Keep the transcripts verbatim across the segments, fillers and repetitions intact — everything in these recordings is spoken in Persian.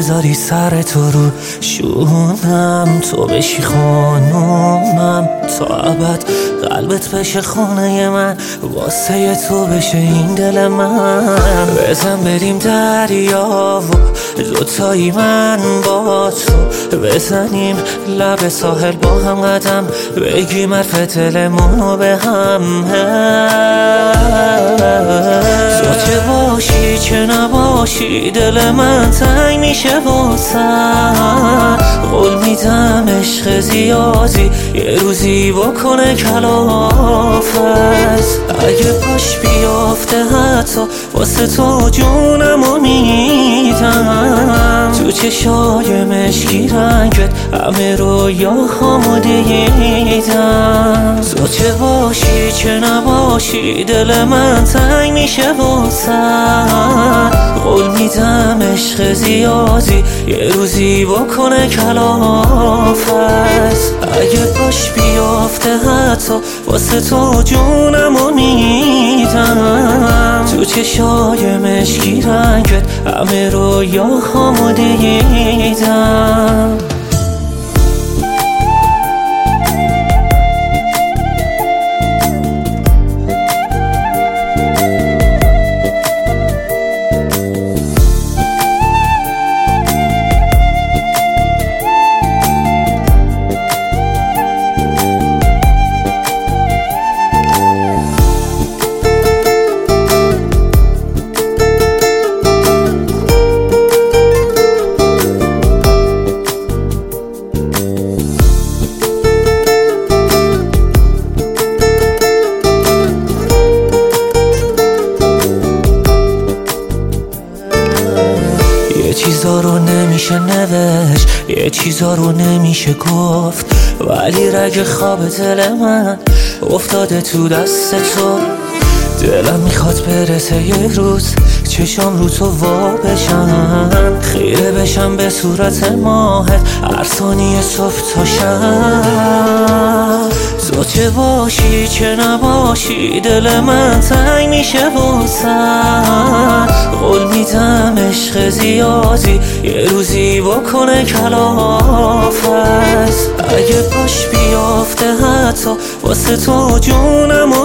بذاری سر تو رو شونم، تو بشی خانومم تا ابد، قلبت بشه خونه من، واسه تو بشه این دل من. بزن بریم دریا و دوتایی من با تو، بزنیم لب ساحل با هم قدم، بگیم حرف دلمونو به هم. تو چه باشی چه نباشی دل من تنگ میشه واسم، قول میدم عشق زیادی یه روزی بکنه کلافت. اگه پاش بیافته حتی واسه تو جونمو میدم، تو چشای مشکی رنگت همه رویاهامو دیدم. تو چه باشی چه نباشی دل من تنگ میشه واسم، قول میدم عشق زیادی یه روزی بکنه کلافت. اگه پاش بیافته حتی واسه تو جونمو میدم، تو چشای مشکی رنگت همه رویاهامو دیدم. یه چیزا رو نمیشه نوشت، یه چیزا رو نمیشه گفت، ولی رگ خواب دل من افتاده تو دست تو. دلم میخواد برسه یه روز چشام رو تو وا بشن، خیره بشم به صورت ماهت هر ثانیه صبح تا شب. تو چه باشی چه نباشی دل من تنگ میشه واسم، قول میدم عشق زیادی یه روزی بکنه کلافت. اگه پاش بیافته حتی واسه تو جونمو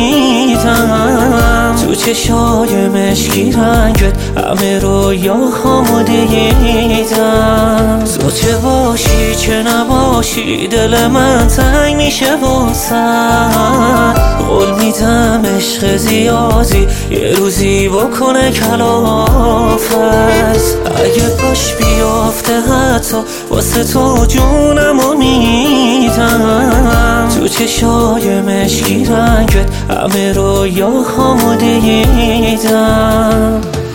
میدم، تو چشای مشکی رنگت همه رویاهامو دیدم. تو چه باشی چه نباشی دل من تنگ میشه واسم، قول میدم عشق زیادی یه روزی بکنه کلافت. اگه پاش بیافته حتی واسه تو جونمو میدم، تو چشای مشکی رنگت همه رویاهامو دیدم.